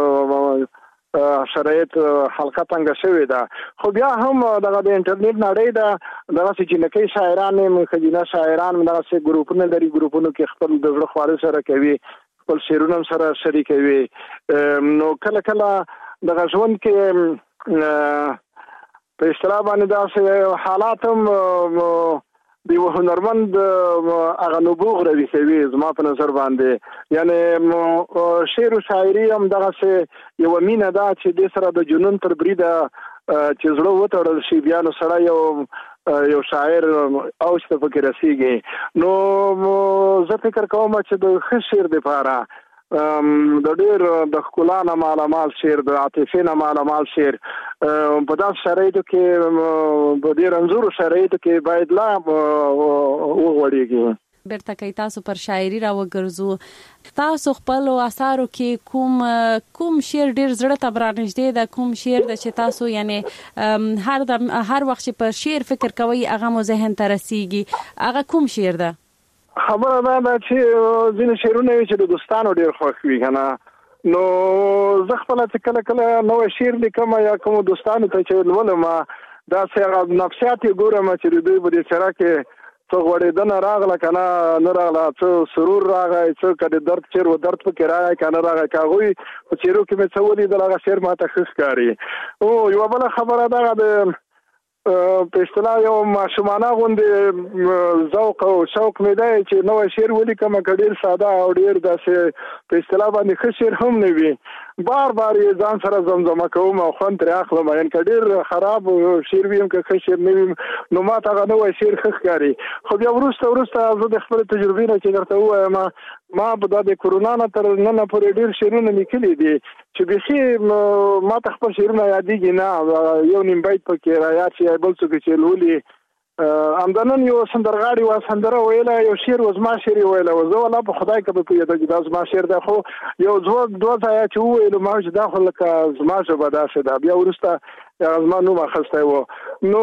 دغه شرایط حلقه څنګه شوی دا. خو بیا هم دغه د انټرنیټ نړۍ دا دغه چې نکي شاعران خزینه شاعران دغه ګروپونه لري، ګروپونو کې خپل د زړه خواره سره کوي، خپل شعرونه سره شریکوي. نو کله کله دغه ژوند کې په اصطلاح باندې دا حالات هم دی هنرمند هغه نبوغ روي کوي زما په نظر باندې. یعنی شعر او شاعري هم دغه یو مینه ده چې د سره د جنون تر بریده چې زړه وتړل شي بیا نو سره یو شاعر او څه فکر رسیږي. نو زه فکر کوم چې د ښه شعر لپاره د ډېر د ښکلا مالامال شعر، د عاطفې نه مالامال شعر په داسې شرایطو کې په ډېر انځورو شرایطو کې باید لا وغوړېږي. بیرته کوي تاسو پر شاعري را وګرځو، تاسو خپل اثارو کې کوم شعر ډېر زړه ته برانږدې ده؟ کوم شعر د چې تاسو یعنی هر وخت چې پر شعر فکر کوي هغه مو ذهن ته رسیږي؟ هغه کوم شعر ده؟ خبره ده چې ځینې شعرونه چې د دوستانو ډېر خوښ وي کنه، نو زه خپل کله کله نوې شعر لیکم یا کوم دوستانو ته چې ولولم دا څنګه نفسیات ګورم چې دوی په دې سره کې څو غوړېدنه راغله کنه نه راغله، څو سرور راغی، څو کډه درد چیر و درد پکې راغی کنه راغی کاغوي په چیرو کې مې څو ولې دغه شعر ماته ښه ښکاري. او یو بل خبره ده د په اصطلاح یو ماشومانه غوندې ذوق او شوق مې دی چې نوې شعر ولیکم، ډېر ساده او ډېر داسې په اصطلاح باندې ښه شعر هم نه وي، بار بار یې ځان سره زمزمه کوم او خوند ترې اخلم. یعنې که ډېر خراب شعر وي هم که ښه شعر نه وي نو ما ته هغه نوی شعر ښه ښکاري. خو بیا وروسته زه د خپل تجربې نه چې درته ووایم ما په دا د کرونا نه تر ننه پورې ډېر شعرونه لیکلي دي چې بیخي ما ته خپل شعرونه یادېږي نه، یو نیم بیت پکې رایاد شي بل څوک چې لولي. همدنن یو سندرغاړي و سندره ویله، یو شعر و زما شعر ویله، زه ولا په خدای کې به پوهېده چې دا زما شعر ده، خو یو دوه ځایه چې وویلو ما چې دا خو لکه زما ژبه داسې ده. بیا وروسته زما نوم اخیستی و. نو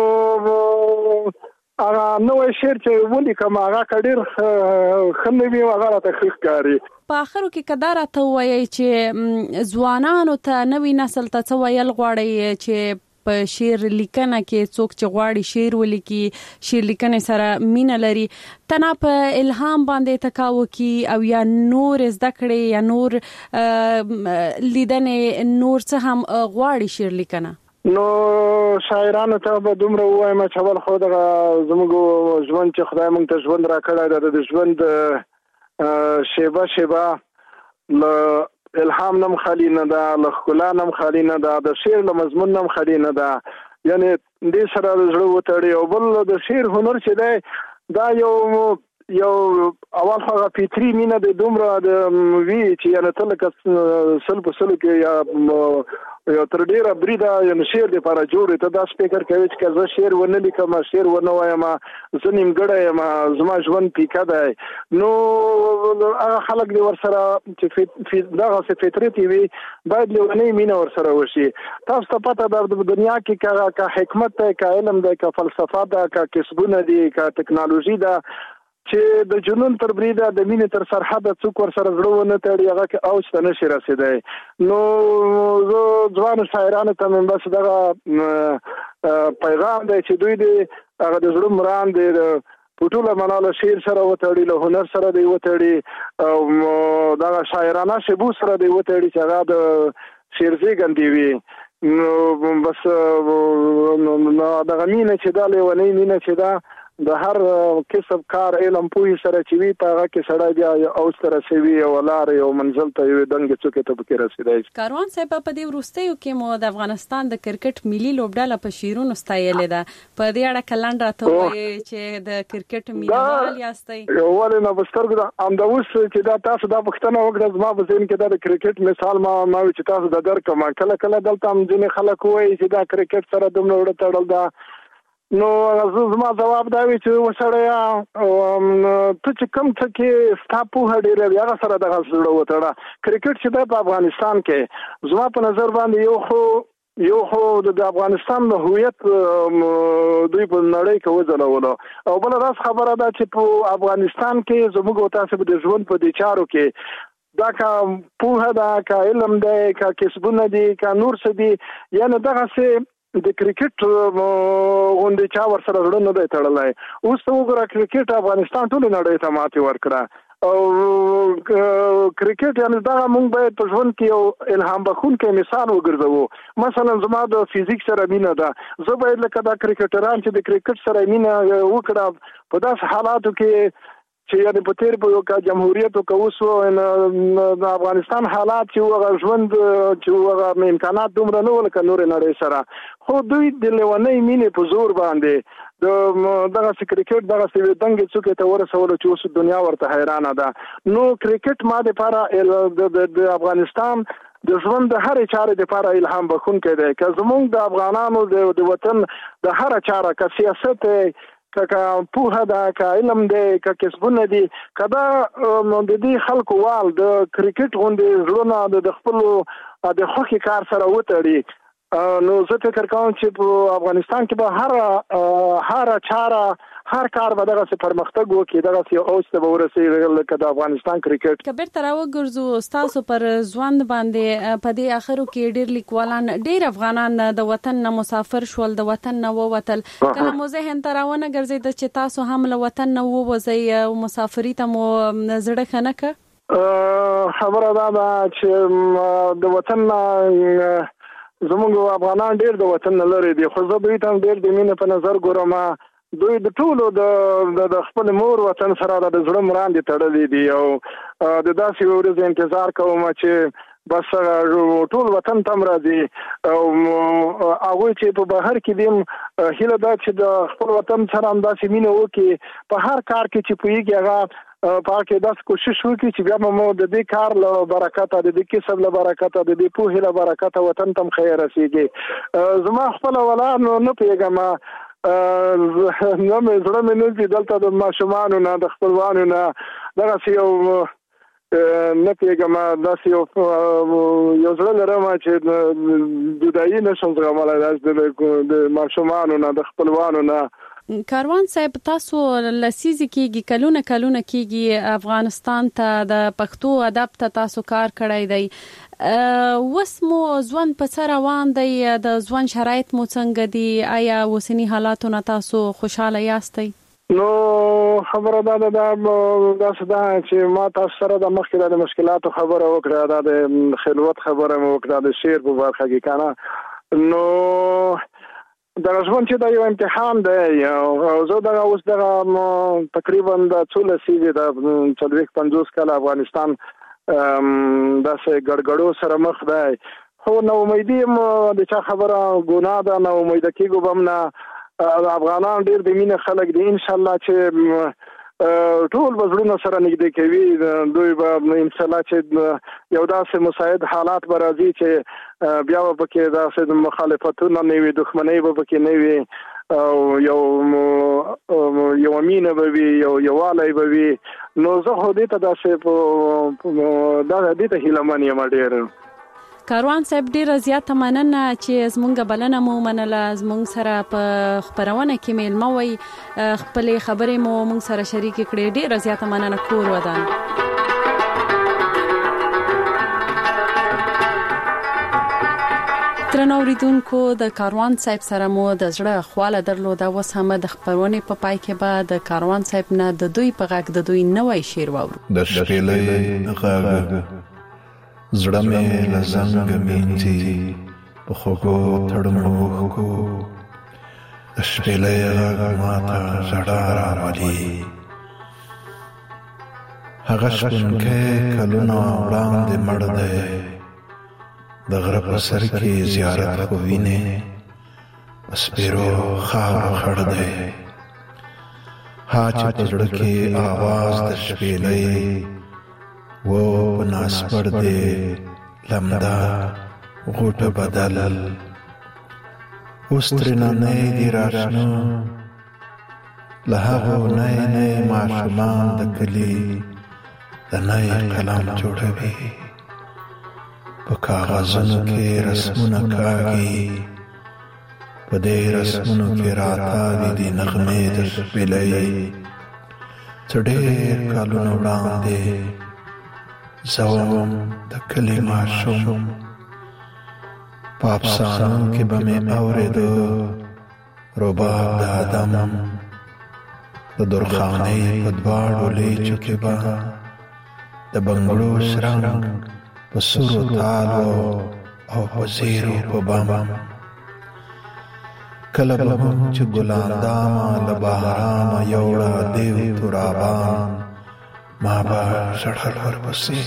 هغه نوی شعر چې ولیکم هغه که ډېر ښه نه وي هغه راته ښه ښکاري. په آخرو کې که دا راته ووایئ چې ځوانانو ته نوي نسل ته څه ویل غواړئ چې په شعر لیکنه کې څوک چې غواړي شعر ولیکي، شعر لیکنې سره مینه لري، تنه په الهام باندې تکاو کی او یا نور زده کړي یا نور لیدنې نور څه هم غواړي شعر لیکنه؟ نو شاعرانو ته به دومره ووایم چې اول خو دغه زموږ ژوند چې خدای موږ ته ژوند راکړی دی د ژوند شیبه شیبه له الهام نم خالی نه ده، له ښکلا نم خالی نه ده، د شعر له مضمون نم خالی نه ده. یعنې دې سره د زړه وتړي. او بل د شعر هنر چې دی دا یو اول هغه فطري مینه د دومره د وی چې یعنې ته لکه سل په سلو کې یا تر ډېره بریده یعنې شعر دپاره جوړ ته داسې فکر کوي چې که زه شعر ونه لیکم شعر ونه وایم زه نیمګړی یم زما ژوند پیکه دی. نو هغه خلک دې ورسره چې دغسې فطرت یې وي باید لیونۍ مینه ورسره وشي. تاسو ته پته ده په دنیا کې که حکمت دی، که علم دی، که فلسفه ده، که کسبونه دي، که ټکنالوژي ده، چې د جنون تر بریده د مینې تر سرحده څوک ورسره زړه ونه تړي هغه کې اوج ته نشي رسېدی. نو زه ځوانو شاعرانو ته مې بس دغه پیغام دی چې دوی د هغه د زړه مرام دی په ټوله مناله شعر سره وتړي له هنر سره دی وتړي او دا شاعرانه شبو سره دی وتړي چې هغه د شعر زیږندې وي نو بس دا غمینه چې دا لیونی مینه چې دا د هر کسب کار علم پوهې سره چې وي په هغه کې سړی بیا او سره سوي او لارې او منزل ته یو دنګ څوکې ته پکې رسیدای. کاروان صاحب په دې وروستیو کې مو د افغانستان د کرکټ ملي لوبډله په شیرونو ستایلې ده. په دې اړه کلند راته وایي چې د کرکټ ملي یاستئ. ولې نه بسترګ ام دا اوس چې دا تاسو دا پښتنه وکړه زما په ذهن کې دا د کرکټ مثال ما چې تاسو د درکم کله کله دلته هم ځینې خلک وایي چې دا کرکټ سره دومره وړه تړل ده. نو زما جواب دا وی چې وسړیا ته چې کوم څه کې ستاسو په ډیره بیا سره د غسړو وتړه کرکټ چې په افغانستان کې زما په نظر باندې یو خو د افغانستان د هویت دوی په نړۍ کې وځلولو او بل راس خبره ده چې په افغانستان کې زموږ تاسو د ژوند په دې چارو کې دا کا په دا کا علم دی کا کسبونه دي کا نور څه دي یعنی دغه څه د کرکټ غونډې چا ور سره جوړ نه دی تړلای. اوس ته وګوره کرکټ افغانستان ټول نړۍ ته ماتې ورکړه او کرکټ یعنی دا موږ باید په ژوند کې یو الهام بخښونکی مثال وګرځو. مثلا زما د فزیک سره مینه ده زه باید لکه دا کرکټران چې د کرکټ سره مینه وکړه په داس حالاتو کې چې یعنی په تیر په یو کا جمهوریت او کوسو د افغانستان حالات چې وغه ژوند چې وغه امکانات دومره نه ولکه نور نړۍ سره خو دوی د لیونی مینې په زور باندې دغه کرکټ دغه دنګ څوکې ته ورسول چې اوس دنیا ورته حیرانه ده. نو کرکټ ما د لپاره د افغانستان د ژوند د هر چارې لپاره الهام بخښونکی دی. که زموږ د افغانانو د وطن د هر چاره که سیاست که پوهه ده که علم دی که کسبونه دي که دا د دې خلکو وال د کرکټ غونډې زړونه د خپلو د خوښې کار سره وتړي نو زه فکر کوم چې په افغانستان کې به هر چاره هر کار به دغه پرمختګ وکړي دغه یو اوس ته ورسېږي لکه د افغانستان کرکټ. کبیر تر وګرځو تاسو پر ځوان باندې په دې اخرو کې ډېر لیکوالان ډېر افغانان د وطن نه مسافر شول د وطن نه ووتل. کله مو ذهن ته راونه ګرځید چې تاسو هم له وطن نه ووځئ او مسافري ته مو زړه ښه نه کړ؟ خبره دا ده چې د وطن زموږ افغانان ډېر د وطن نه لري دي خو زه دوی ته ډېر د مینې په نظر ګورم. دوی د ټولو د خپل مور وطن سره د زړه مراندې تړلې دي او د داسې ورځې انتظار کوم چې بس ټول وطن تم راځي او هغه چې په بهر کې دیم هیله ده چې د خپل وطن سره هم داسې مینه وکړي په هر کار کې چې پوهیږي هغه پاکه داس کوشش وکړي چې بیا مو د دې کار له برکت د دې کسب له برکت د دې پوهې له برکت وطن تم خیر رسیږي. زما خپل ولان نه پیګم نو مې زړه مې نه دي دلته د ماشومانو نه د خپلوانو نه دغه یو نه پیګم داسې یو زړه لرم چې دودایي نشم زغملای د ماشومانو نه د خپلوانو نه. کاروان صاحب تاسو لسیزي کېږي کلونه کېږي افغانستان ته د پښتو ادب ته تاسو کار کړی دی. وسمو ځوان په سر روان دی د ځوان شرایط مو څنګه دي آیا وسنی حالاتو نه تاسو خوشاله یاستئ؟ نو خبره دا چې ما تاسو سره د مخکې د مشکلاتو خبره وکړه د خلوت خبره مو وکړه د شعر په برخه کې کنه نو دا ژوند چې دا یو امتحان دی او زه دا اوس دا تقریبا د څول سیده د 40-50 کال افغانستان داسې ګډګړو سره مخ دی خو نو امیدي د چا خبره ګناه ده نو امید کېږم بم نه افغانان ډېر د مینه خلک دي ان شاء الله چې ټول بزړونه سره نږدې کوي دوی به ان شاء الله چې یو داسې مساعد حالات به راځي چې بیا به پکې داسې مخالفتونه نه وي دښمنۍ به پکې نه وي او یو مینه به وي یووالی به وي نو زه خو دې ته داسې دې ته هیلهمن یم ډېر. کاروان صاحب ډیره زیاته مننه چې زمونږ بلنه مو منله زمونږ سره په خبرونه کې میلمه وي خپل خبرې مو مونږ سره شریک کړې ډیره زیاته مننه کور ودان. درنو اوریدونکو د کاروان صاحب سره مو د زړه خواله درلوده. اوس هم د خبرونه په پای کې به د کاروان صاحب نه د دوی په غږ د دوی نوې شعر واورو. د شپېلې غږ زړه مې لزنګ مینځي په خوږو تړمو کو، د شپېلې غږ ماته ژړا راولي. هغه شپونکی کلونه وړاندې مړ دی، د غره په سر کې زیارت خو وینې، په سپېرو خاورو خړ دی. ها چې په زړه کې آواز د شپېلۍ و په ناسپړ دی لمده غوټه بدل. اوس ترېنه نه دي راشنه له هغو نی نی ماشومان د کلي د نی قلم جوړوي. په کاغذونو کې رسمونه کاږي، په دې رسمونو کې راتاوي دي نغمې د شپېلۍ. څه ډېر کالونه وړاندې زه وم د کلي ماشوم، په افسانو کې به مې اورېده رباب د آدم، د درخانۍ په دواړو لیچو کې به د بنګړو شرنګ په سرو تالو او په زیرو په بم. کله به هم چې ګلاندامه له بهرامه یوړه دیو ترابان، ما به ژړل ورپسې.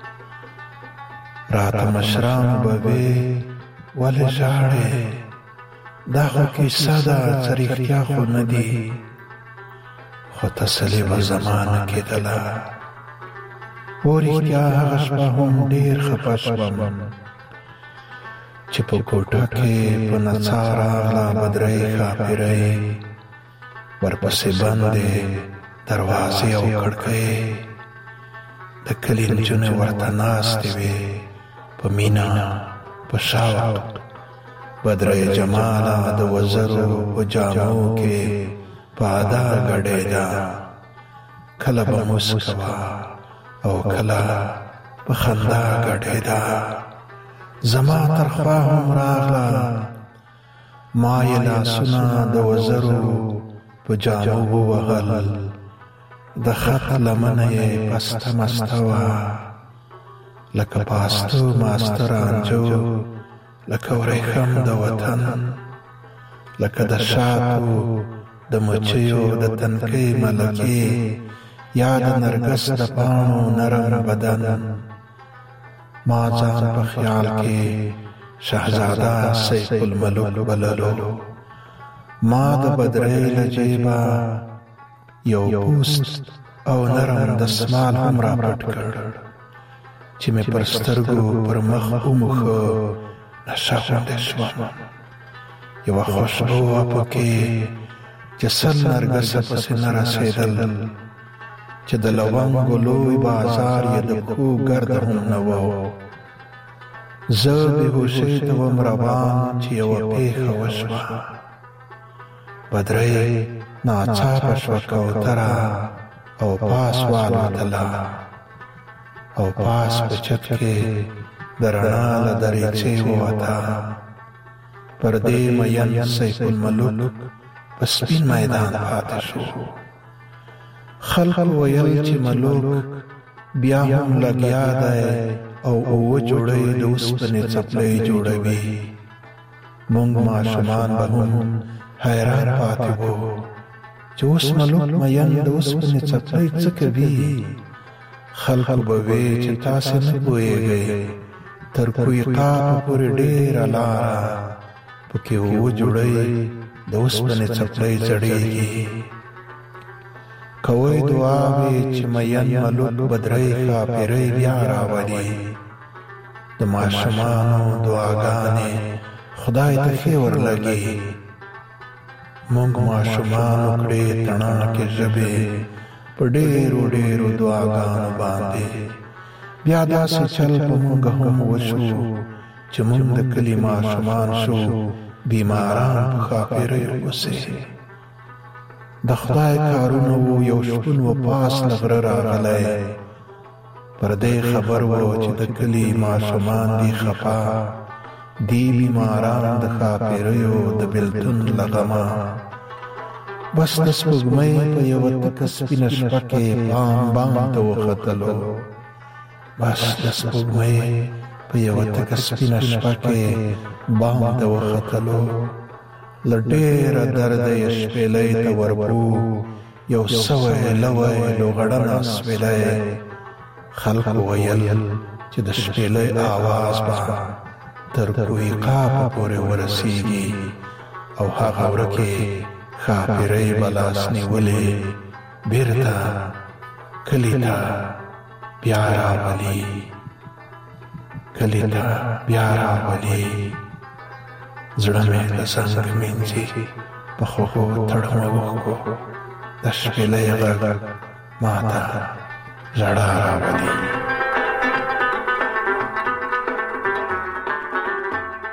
راته مشران به وې ولې ژاړې، دا خو کیسه ده څه رښتیا خو نه دي. خو تسلي به زما نه کېدله، و رښتیا هغه شپه هم ډېر خفه شوم چې په کوټه کې په نڅا راغله بدرۍ ښاپېرۍ، ورپسې بندې دروازې او کړکۍ. د کلي نجونې ورته ناستې وې په مینه په شوق. بدرۍ جماله د وزرو په جامو کې په ادا ګډېده، کله به موسکه او کله په خندا ګډېده. زما تر خوا هم راغله، ما یې لاسونه د وزرو په جامو ووهل، د خط لمنه یې پسته مسته وه، لکه پاستو ماسته رانجو، لکه ورېښم د وطن، لکه د شاتو د مچیو د تنکۍ ملکې، یا د نرګس د پاڼو نرم بدن. ما ځان په خیال کې شهزاده سیف الملوک بللو. ما د بدرۍ له جیبه یو پوست او نرم دستمال هم را پټ کړ چې مې پر سترګو پر مخ وموښه. نشه غوندې شوم، یوه خوشبو وه پکې چې سل نرګسه پسې نه رسېدل، چې د لونګو لوی بازار یې د کوه ګرد هم نه و. زه بېهوشۍ ته وم روان چې یوه پېښه وشوه. بدرۍ ناڅاپه شوه کوتره او پاس والوتله، او پاس په چت کې د رڼا له دریچې ووته. پر دې مین سیف الملوک په سپین میدان پاتې شو. خلق ویل چې ملوک بیا هم لګیا دی او اوه جوړی د اوسپنې څپلۍ جوړوي. موږ ماشومان به هم حیران پاتې وو چې اوس ملوک مین د اوسپنې څپلۍ څه کوي. خلق به وی چې تاسې نه پوهېږئ، تر کوی قاف پورې ډېره لاره پکې اوه جوړی د اوسپنې څپلۍ ځړېږي. کوئ دعاوې چې مین ملوک بدرۍ ښاپېرۍ بیا راولي. د ماشومانو دعاګانې خدای ته ښې ورلګي. موږ ماشومانو کړې تڼاکې ژبې په ډېرو ډېرو دعاګانو باندې. بیا داسې چل په موږ هم وشو چې موږ د کلي ماشومان شو بیماران په ښاپېریو پسې. د خدای کارونه وو، یو شپون و پاس له غره راغلی. پر دې خبر و چې د کلي ماشومان دي خفا دی بیماران د خاپیریو د بلتون لغما بس د سپوږمۍ په یو تک سپینه شپه کې بام ته وختلو بس د سپوږمۍ په یو تک سپینه شپه کې بام ته وختلو لډېر درد یې شپېلې ته ورپو یو سوی لوی لوغړنه سپېلې خلق ویل چې د شپېلې आवाज به تر کوی قاف پورې ورسیږي او هغه ورکه خاپیرې بلاس نیولې بیرته کلیتا بیا راغلی کلیتا بیا راغلی زړه مې له څنګه مینځي په خوښو تړمو د شپېلې غږ ماته ژړا راولي